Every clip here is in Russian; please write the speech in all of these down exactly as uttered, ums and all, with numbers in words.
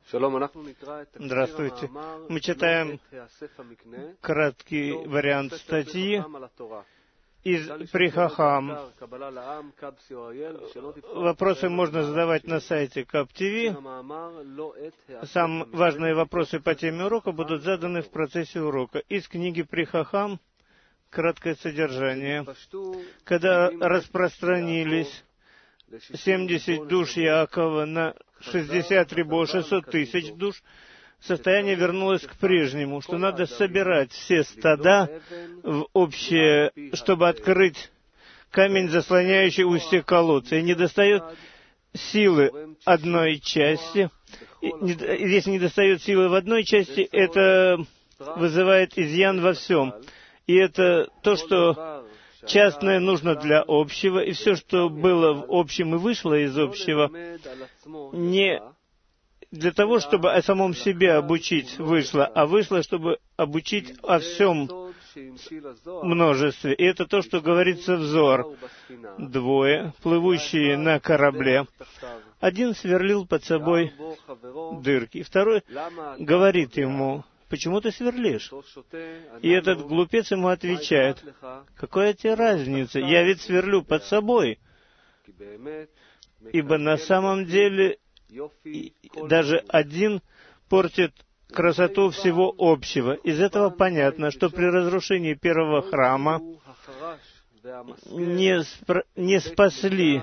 Здравствуйте. Мы читаем краткий вариант статьи из При Хахам. Вопросы можно задавать на сайте Каб ти ви. Самые важные вопросы по теме урока будут заданы в процессе урока. Из книги При Хахам краткое содержание. Когда распространились семьдесят душ Яакова на шестьдесят ребо шестьсот тысяч душ, состояние вернулось к прежнему, что надо собирать все стада в общее, чтобы открыть камень, заслоняющий устье колодца. И недостает силы одной части. И если недостает силы в одной части, это вызывает изъян во всем. И это то, что частное нужно для общего, и все, что было в общем и вышло из общего, не для того, чтобы о самом себе обучить вышло, а вышло, чтобы обучить о всем множестве. И это то, что говорится в Зоар. Двое, плывущие на корабле. Один сверлил под собой дырки, второй говорит ему: «Почему ты сверлишь?» И этот глупец ему отвечает: «Какая тебе разница? Я ведь сверлю под собой». Ибо на самом деле даже один портит красоту всего общего. Из этого понятно, что при разрушении первого храма не, спро- не спасли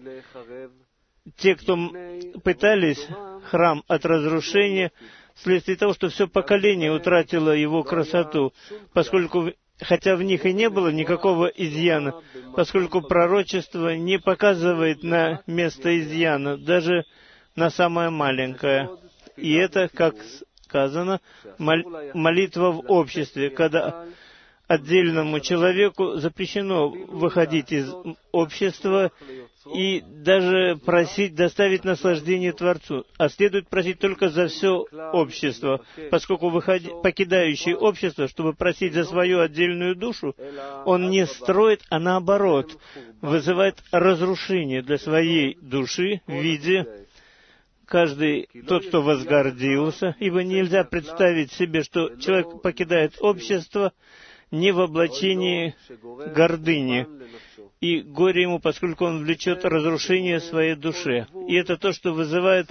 те, кто пытались храм от разрушения, вследствие того, что все поколение утратило его красоту, поскольку, хотя в них и не было никакого изъяна, поскольку пророчество не показывает на место изъяна, даже на самое маленькое. И это, как сказано, мол- молитва в обществе, когда отдельному человеку запрещено выходить из общества и даже просить доставить наслаждение Творцу, а следует просить только за все общество, поскольку выходи, покидающий общество, чтобы просить за свою отдельную душу, он не строит, а наоборот, вызывает разрушение для своей души в виде каждый тот, кто возгордился, ибо нельзя представить себе, что человек покидает общество не в облачении гордыни, и горе ему, поскольку он влечет разрушение своей душе. И это то, что вызывает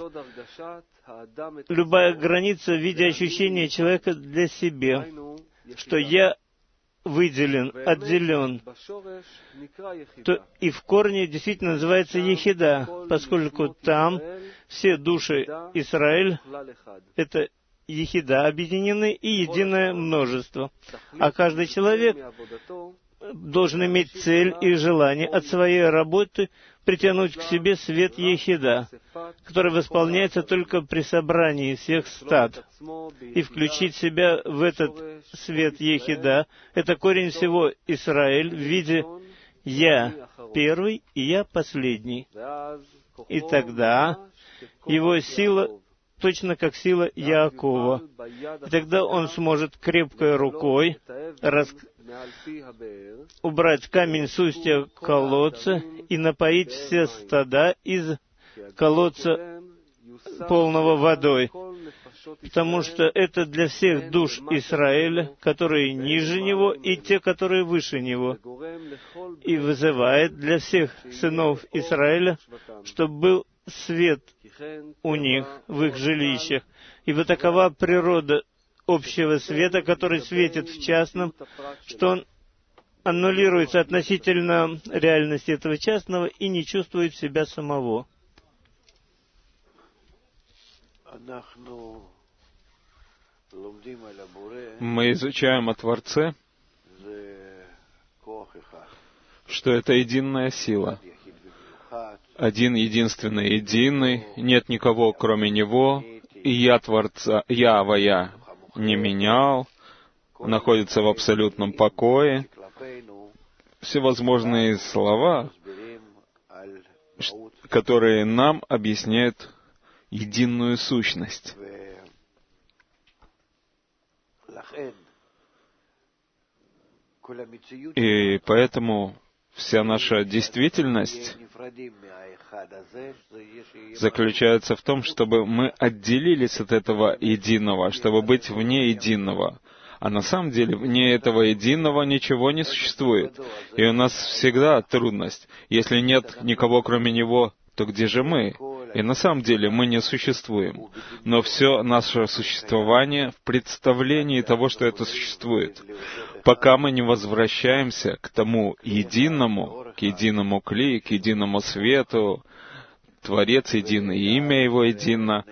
любая граница в виде ощущения человека для себя, что я выделен, отделен. То и в корне действительно называется ехида, поскольку там все души Израиль — это ехида, объединены и единое множество. А каждый человек должен иметь цель и желание от своей работы притянуть к себе свет ехида, который восполняется только при собрании всех стад, и включить себя в этот свет ехида. Это корень всего Израиль в виде «я первый» и «я последний». И тогда его сила точно как сила Яакова. И тогда он сможет крепкой рукой рас... убрать камень с устья колодца и напоить все стада из колодца полного водой, потому что это для всех душ Израиля, которые ниже него, и те, которые выше него, и вызывает для всех сынов Израиля, чтобы был свет у них в их жилищах. Ибо такова природа общего света, который светит в частном, что он аннулируется относительно реальности этого частного и не чувствует себя самого. Мы изучаем о Творце, что это единая сила. Один единственный единый, нет никого кроме Него, и Я Творца, Я Авая не менял, находится в абсолютном покое. Всевозможные слова, которые нам объясняют единую сущность. И поэтому вся наша действительность заключается в том, чтобы мы отделились от этого единого, чтобы быть вне единого. А на самом деле вне этого единого ничего не существует. И у нас всегда трудность. Если нет никого кроме Него, то где же мы? И на самом деле мы не существуем. Но все наше существование в представлении того, что это существует. Пока мы не возвращаемся к тому единому, к единому кли, к единому свету, Творец единый, имя Его едино,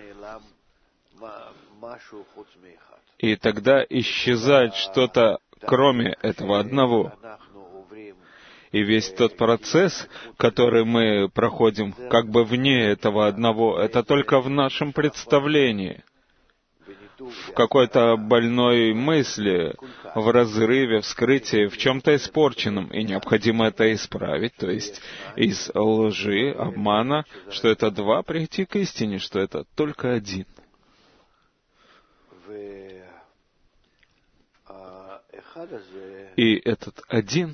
и тогда исчезает что-то, кроме этого одного. И весь тот процесс, который мы проходим как бы вне этого одного, это только в нашем представлении, в какой-то больной мысли, в разрыве, в скрытии, в чем-то испорченном, и необходимо это исправить, то есть из лжи, обмана, что это два, прийти к истине, что это только один. И этот один,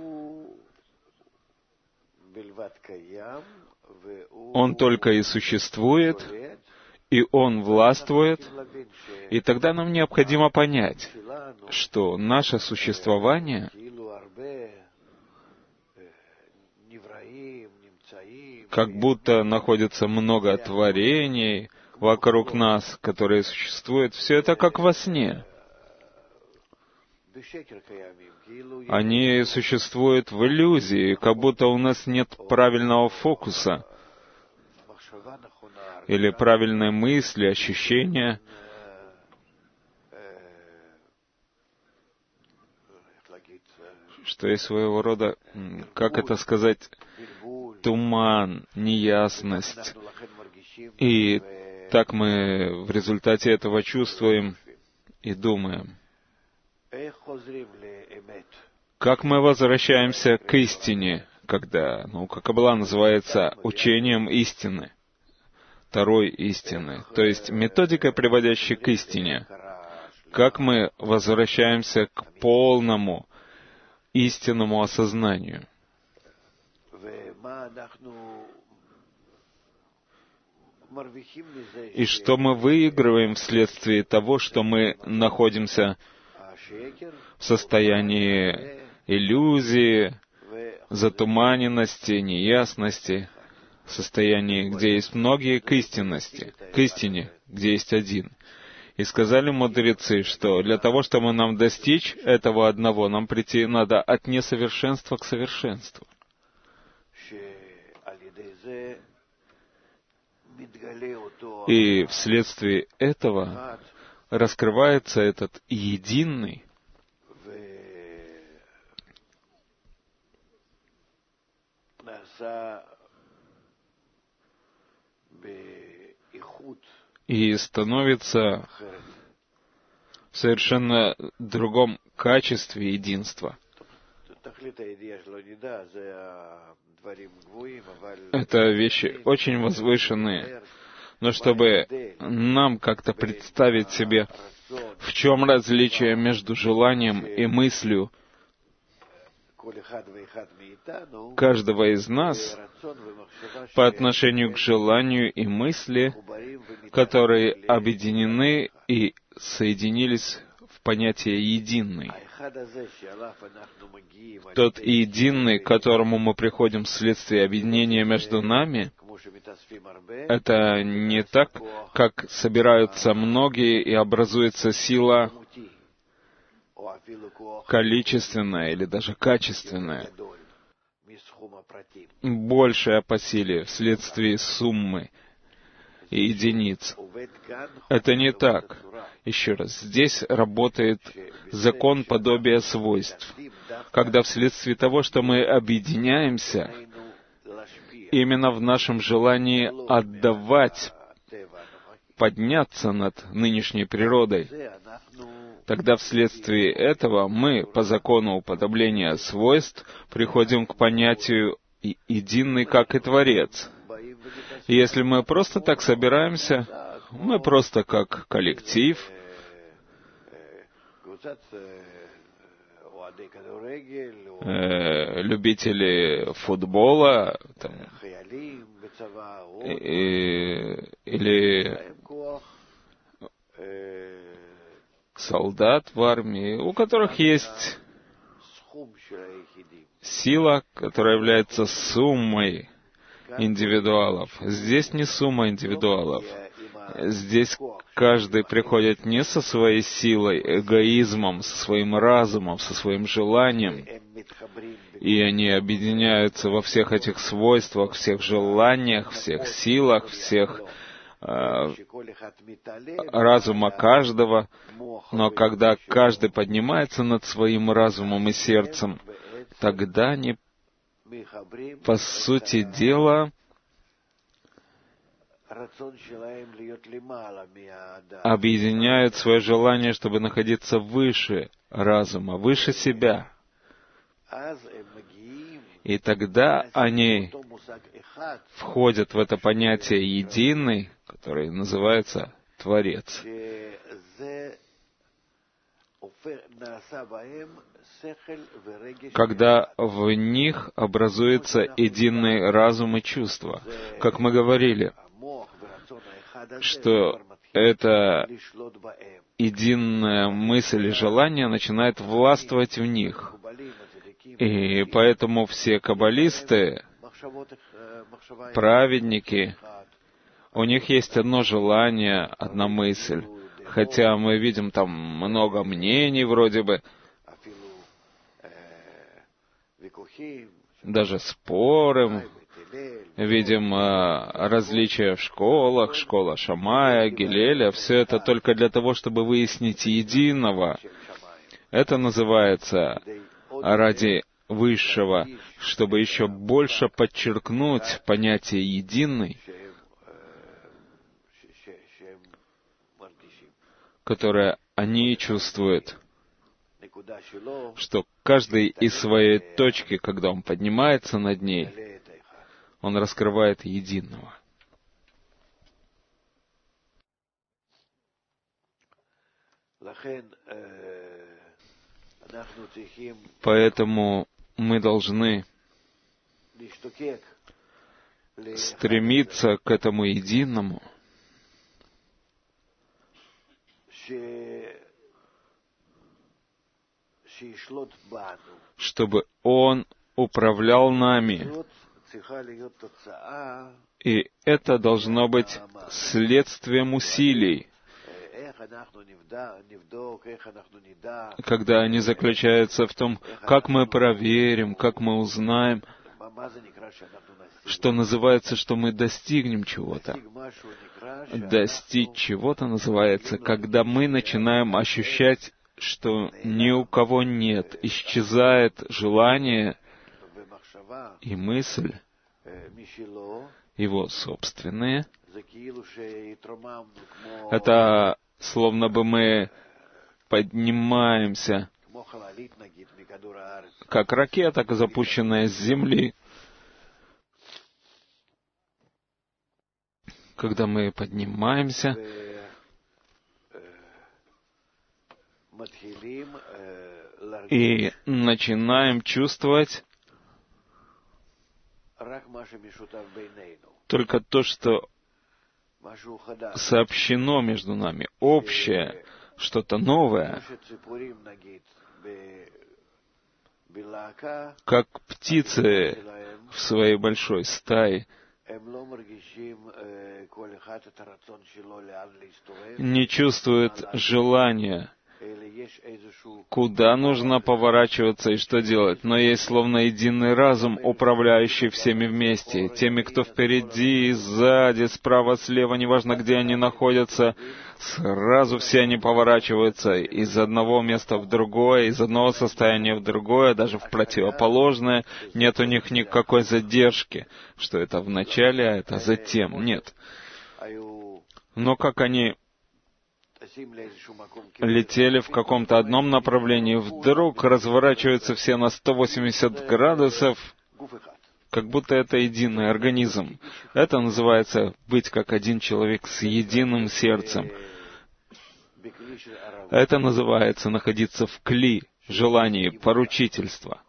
он только и существует, и он властвует, и тогда нам необходимо понять, что наше существование как будто находится много творений вокруг нас, которые существуют, все это как во сне. Они существуют в иллюзии, как будто у нас нет правильного фокуса или правильной мысли, ощущения. Что есть своего рода, как это сказать, туман, неясность. И так мы в результате этого чувствуем и думаем. Как мы возвращаемся к истине, когда наука Каббала называется учением истины, второй истины, то есть методикой, приводящей к истине. Как мы возвращаемся к полному истинному осознанию. И что мы выигрываем вследствие того, что мы находимся в состоянии иллюзии, затуманенности, неясности, в состоянии, где есть многие, к истинности, к истине, где есть один. И сказали мудрецы, что для того, чтобы нам достичь этого одного, нам прийти надо от несовершенства к совершенству. И вследствие этого раскрывается этот единый, и становится в совершенно другом качестве единства. Это вещи очень возвышенные, но чтобы нам как-то представить себе, в чем различие между желанием и мыслью каждого из нас по отношению к желанию и мысли, которые объединены и соединились в понятие «единый». Тот единый, к которому мы приходим вследствие объединения между нами, это не так, как собираются многие и образуется сила количественная или даже качественная, большая по силе вследствие суммы и единиц. Это не так. Еще раз, здесь работает закон подобия свойств, когда вследствие того, что мы объединяемся, именно в нашем желании отдавать, подняться над нынешней природой, тогда вследствие этого мы, по закону уподобления свойств, приходим к понятию «единый, как и Творец». И если мы просто так собираемся, мы просто как коллектив, э, любители футбола, там, и, или солдат в армии, у которых есть сила, которая является суммой индивидуалов. Здесь не сумма индивидуалов. Здесь каждый приходит не со своей силой, эгоизмом, со своим разумом, со своим желанием, и они объединяются во всех этих свойствах, всех желаниях, всех силах, всех э, разума каждого. Но когда каждый поднимается над своим разумом и сердцем, тогда они, по сути дела, объединяют свое желание, чтобы находиться выше разума, выше себя. И тогда они входят в это понятие единый, которое называется Творец. Когда в них образуется единый разум и чувство. Как мы говорили, что эта единая мысль и желание начинает властвовать в них. И поэтому все каббалисты, праведники, у них есть одно желание, одна мысль. Хотя мы видим там много мнений вроде бы, даже споры, видим различия в школах, школа Шамая, Гилеля, все это только для того, чтобы выяснить единого. Это называется ради высшего, чтобы еще больше подчеркнуть понятие «единый», которое они чувствуют, что каждый из своей точки, когда он поднимается над ней, он раскрывает единого. Поэтому мы должны стремиться к этому единому, чтобы Он управлял нами. И это должно быть следствием усилий, когда они заключаются в том, как мы проверим, как мы узнаем, что называется, что мы достигнем чего-то. Достичь чего-то называется, когда мы начинаем ощущать, что ни у кого нет, исчезает желание и мысль, его собственные. Это словно бы мы поднимаемся, как ракета, запущенная с Земли. Когда мы поднимаемся и начинаем чувствовать только то, что сообщено между нами, общее, что-то новое, как птицы в своей большой стае не чувствуют желания, куда нужно поворачиваться и что делать. Но есть словно единый разум, управляющий всеми вместе. Теми, кто впереди, сзади, справа, слева, неважно, где они находятся, сразу все они поворачиваются из одного места в другое, из одного состояния в другое, даже в противоположное. Нет у них никакой задержки, что это в начале, а это затем. Нет. Но как они летели в каком-то одном направлении, вдруг разворачиваются все на сто восемьдесят градусов, как будто это единый организм. Это называется быть как один человек с единым сердцем. Это называется находиться в кли, желании поручительства.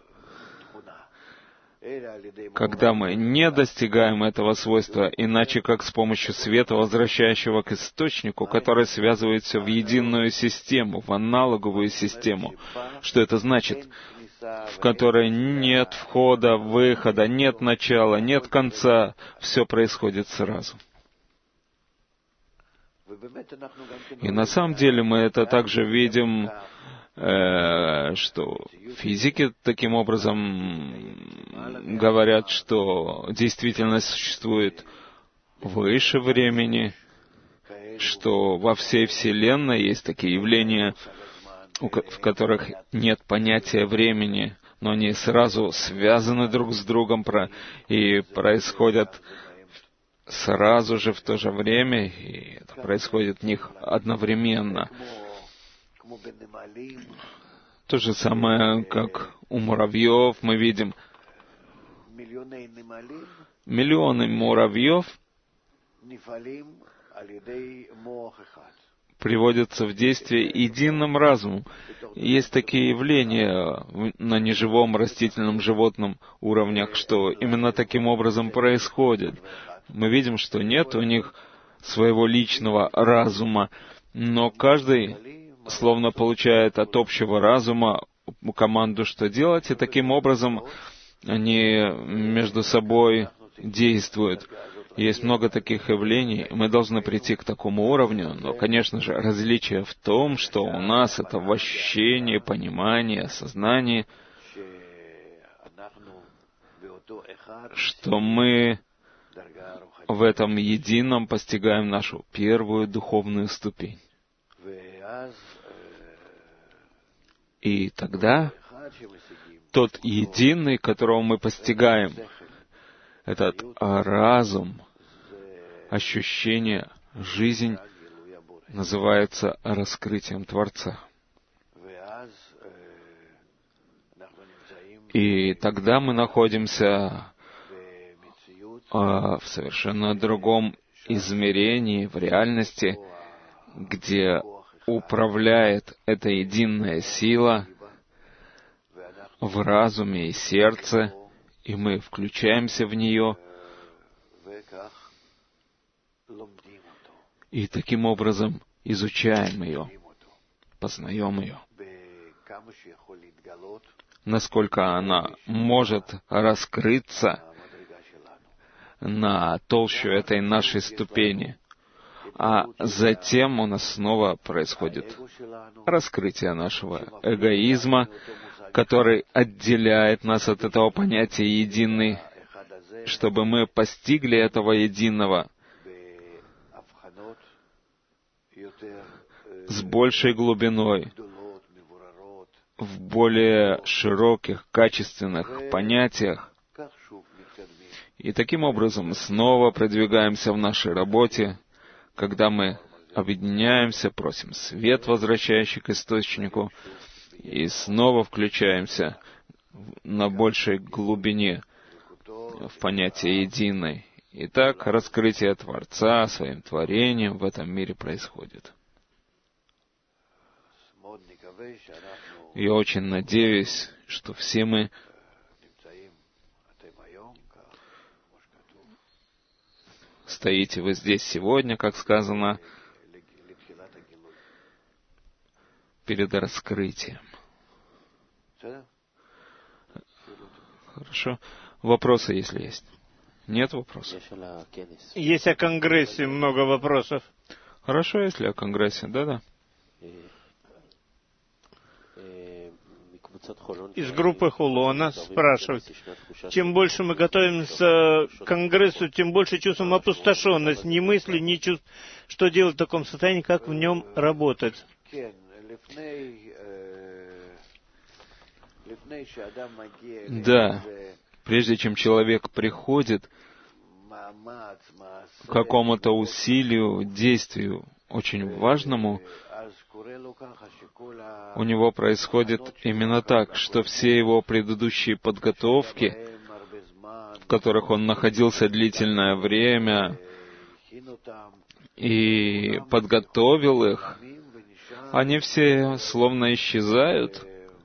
Когда мы не достигаем этого свойства, иначе как с помощью света, возвращающего к источнику, который связывает все в единую систему, в аналоговую систему. Что это значит? В которой нет входа, выхода, нет начала, нет конца, все происходит сразу. И на самом деле мы это также видим, э, что физики таким образом говорят, что действительность существует выше времени, что во всей Вселенной есть такие явления, в которых нет понятия времени, но они сразу связаны друг с другом и происходят сразу же в то же время, и это происходит в них одновременно. То же самое, как у муравьев, мы видим миллионы муравьев приводятся в действие единым разумом. Есть такие явления на неживом растительном животном уровнях, что именно таким образом происходит. Мы видим, что нет у них своего личного разума, но каждый словно получает от общего разума команду, что делать, и таким образом они между собой действуют. Есть много таких явлений, мы должны прийти к такому уровню, но, конечно же, различие в том, что у нас это в ощущении, понимании, осознании, что мы в этом едином постигаем нашу первую духовную ступень. И тогда тот единый, которого мы постигаем, этот разум, ощущение, жизнь, называется раскрытием Творца. И тогда мы находимся в совершенно другом измерении, в реальности, где управляет эта единая сила в разуме и сердце, и мы включаемся в нее, и таким образом изучаем ее, познаем ее. Насколько она может раскрыться на толщу этой нашей ступени. А затем у нас снова происходит раскрытие нашего эгоизма, который отделяет нас от этого понятия «единый», чтобы мы постигли этого единого с большей глубиной, в более широких, качественных понятиях. И таким образом снова продвигаемся в нашей работе, когда мы объединяемся, просим свет, возвращающий к источнику, и снова включаемся на большей глубине в понятие «единой». Итак, раскрытие Творца своим творением в этом мире происходит. Я очень надеюсь, что все мы стоите вы здесь сегодня, как сказано, перед раскрытием. Хорошо. Вопросы, если есть? Нет вопросов? Есть о Конгрессе много вопросов. Хорошо, если о Конгрессе. Да-да. Из группы Хулона спрашивают, чем больше мы готовимся к Конгрессу, тем больше чувствуем опустошенность, ни мысли, ни чувств, что делать в таком состоянии, как в нем работать. Да, прежде чем человек приходит к какому-то усилию, действию очень важному, у него происходит именно так, что все его предыдущие подготовки, в которых он находился длительное время и подготовил их, они все словно исчезают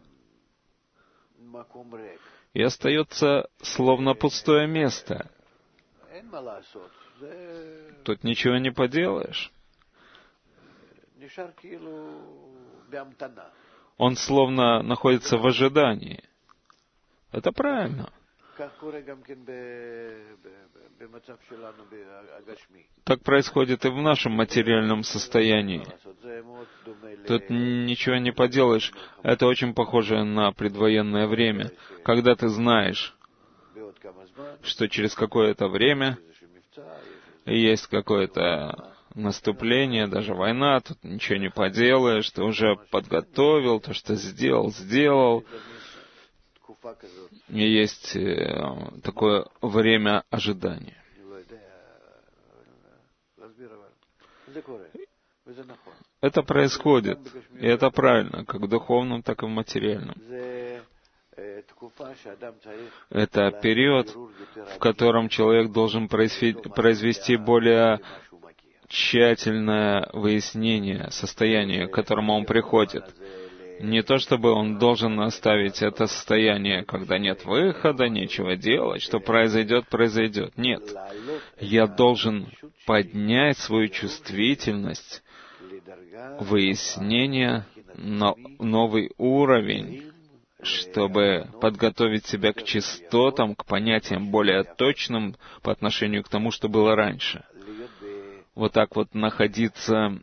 и остается словно пустое место. Тут ничего не поделаешь. Он словно находится в ожидании. Это правильно. Так происходит и в нашем материальном состоянии. Тут ничего не поделаешь. Это очень похоже на предвоенное время, когда ты знаешь, что через какое-то время есть какое-то наступление, даже война, тут ничего не поделаешь, ты уже подготовил, то, что сделал, сделал. И есть такое время ожидания. Это происходит, и это правильно, как в духовном, так и в материальном. Это период, в котором человек должен произвести более тщательное выяснение состояния, к которому он приходит. Не то, чтобы он должен оставить это состояние, когда нет выхода, нечего делать, что произойдет, произойдет. Нет. Я должен поднять свою чувствительность, выяснение на новый уровень, чтобы подготовить себя к частотам, к понятиям более точным по отношению к тому, что было раньше. Вот так вот находиться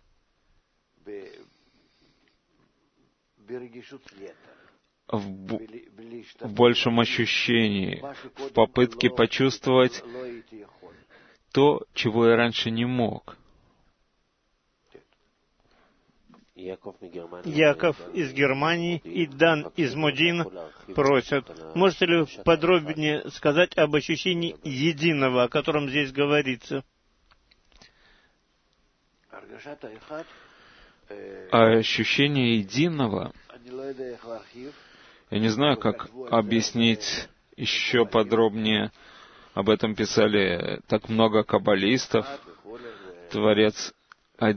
в, б... в большем ощущении, в попытке почувствовать то, чего я раньше не мог. Яков из Германии и Дан из Модин просят, можете ли подробнее сказать об ощущении единого, о котором здесь говорится? А ощущение единого, я не знаю, как объяснить еще подробнее. Об этом писали так много каббалистов. Творец, э,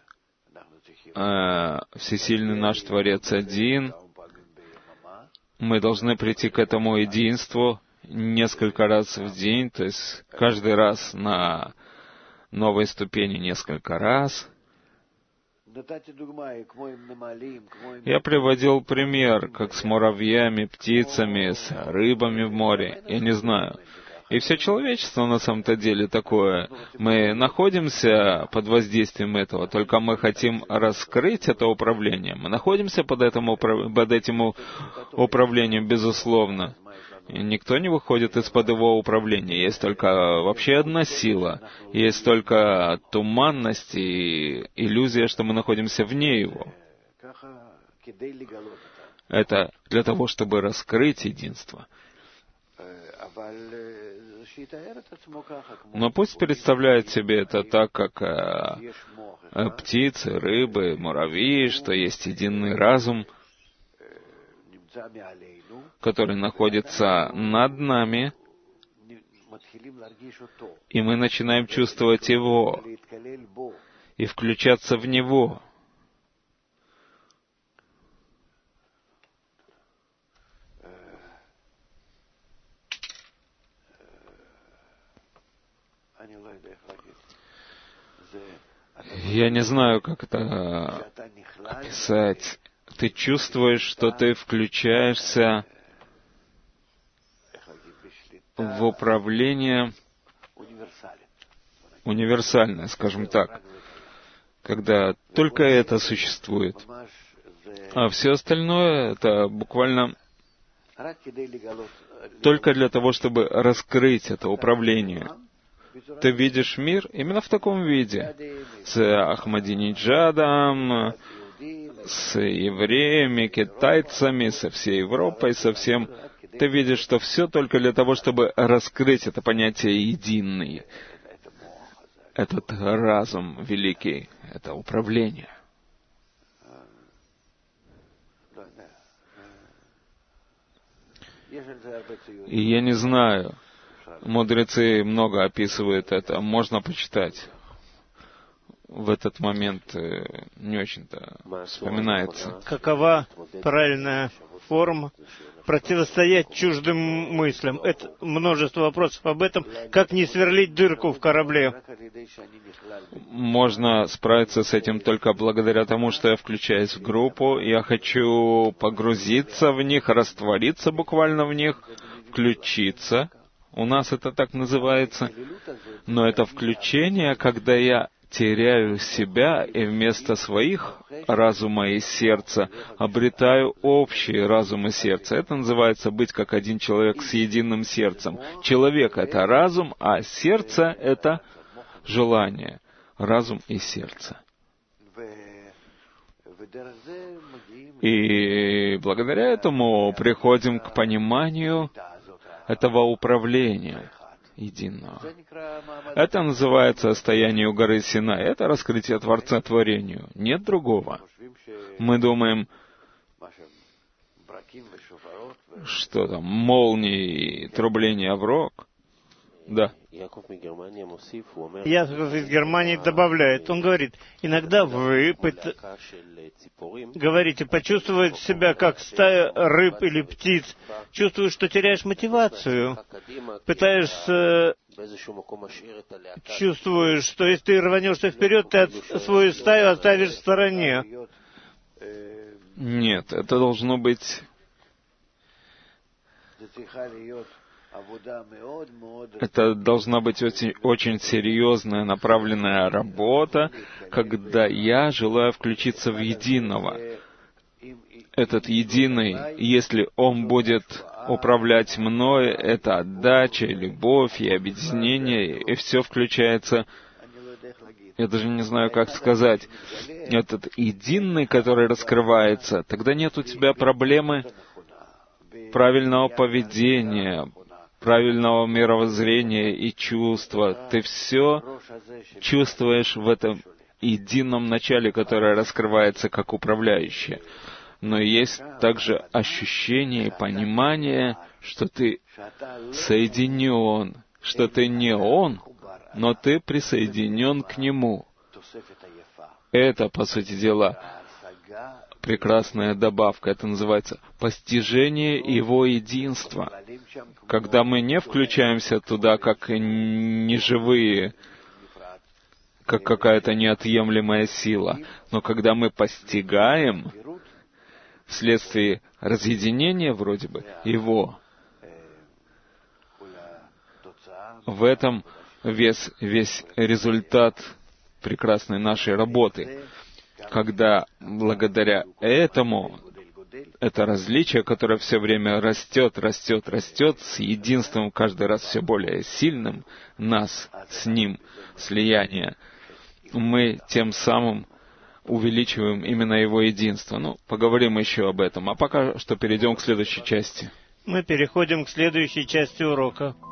всесильный наш Творец один. Мы должны прийти к этому единству несколько раз в день, то есть каждый раз на новой ступени несколько раз. Я приводил пример, как с муравьями, птицами, с рыбами в море, я не знаю. И все человечество на самом-то деле такое. Мы находимся под воздействием этого, только мы хотим раскрыть это управление. Мы находимся под этим, под этим управлением, безусловно. И никто не выходит из-под его управления. Есть только вообще одна сила. Есть только туманность и иллюзия, что мы находимся вне его. Это для того, чтобы раскрыть единство. Но пусть представляет себе это так, как э, э, птицы, рыбы, муравьи, что есть единый разум, который находится над нами, и мы начинаем чувствовать его и включаться в него. Я не знаю, как это описать. Ты чувствуешь, что ты включаешься в управление универсальное, скажем так, когда только это существует. А все остальное — это буквально только для того, чтобы раскрыть это управление. Ты видишь мир именно в таком виде, с Ахмадинеджадом, с евреями, китайцами, со всей Европой, со всем. Ты видишь, что все только для того, чтобы раскрыть это понятие единый, этот разум великий, это управление. И я не знаю, мудрецы много описывают это, можно почитать. В этот момент не очень-то вспоминается. Какова правильная форма противостоять чуждым мыслям. Это множество вопросов об этом, как не сверлить дырку в корабле. Можно справиться с этим только благодаря тому, что я включаюсь в группу, я хочу погрузиться в них, раствориться буквально в них, включиться. У нас это так называется. Но это включение, когда я теряю себя и вместо своих разума и сердца обретаю общий разум и сердце. Это называется быть как один человек с единым сердцем. Человек — это разум, а сердце — это желание. Разум и сердце. И благодаря этому приходим к пониманию этого управления единого. Это называется состояние у горы Синай. Это раскрытие Творца творению. Нет другого. Мы думаем, что там, молнии и трубление в рог. Да. Яков из Германии добавляет, он говорит, иногда вы пыт... говорите, почувствовать себя как стая рыб или птиц, чувствуешь, что теряешь мотивацию, пытаешься, чувствуешь, что если ты рванешься вперед, ты от... свою стаю оставишь в стороне. Нет, это должно быть... Это должна быть очень, очень серьезная, направленная работа, когда я желаю включиться в единого. Этот единый, если он будет управлять мной, это отдача, любовь и объединение, и все включается. Я даже не знаю, как сказать. Этот единый, который раскрывается, тогда нет у тебя проблемы правильного поведения, правильного мировоззрения и чувства. Ты все чувствуешь в этом едином начале, которое раскрывается как управляющее. Но есть также ощущение и понимание, что ты соединен, что ты не он, но ты присоединен к нему. Это, по сути дела, прекрасная добавка. Это называется постижение его единства. Когда мы не включаемся туда, как неживые, как какая-то неотъемлемая сила, но когда мы постигаем вследствие разъединения, вроде бы, его, в этом весь, весь результат прекрасной нашей работы. Когда благодаря этому, это различие, которое все время растет, растет, растет, с единством каждый раз все более сильным, нас с ним, слияние, мы тем самым увеличиваем именно его единство. Ну, поговорим еще об этом. А пока что перейдем к следующей части. Мы переходим к следующей части урока.